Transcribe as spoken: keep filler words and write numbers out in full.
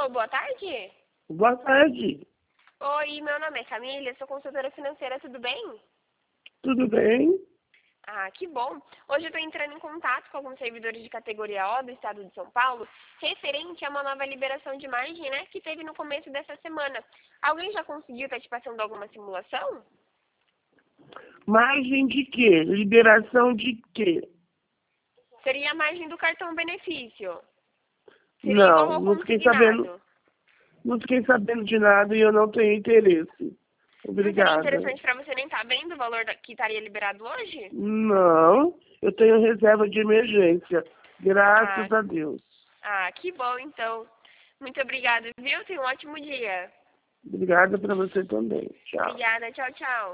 Alô, boa tarde? Boa tarde. Oi, meu nome é Camila, sou consultora financeira, tudo bem? Tudo bem? Ah, que bom. Hoje eu estou entrando em contato com alguns servidores de categoria O do estado de São Paulo, referente a uma nova liberação de margem, né, que teve no começo dessa semana. Alguém já conseguiu estar te passando alguma simulação? Margem de quê? Liberação de quê? Seria a margem do cartão benefício. Seria igual Não, ao não fiquei sabendo, consignado. não fiquei sabendo de nada e eu não tenho interesse. Não seria Obrigada. interessante para você nem estar vendo o valor da- que estaria liberado hoje? Não, eu tenho reserva de emergência. Ah, Graças a Deus. ah, que bom então. Muito obrigada, viu? Tenha um ótimo dia. Obrigada para você também. Tchau. Obrigada, tchau, tchau.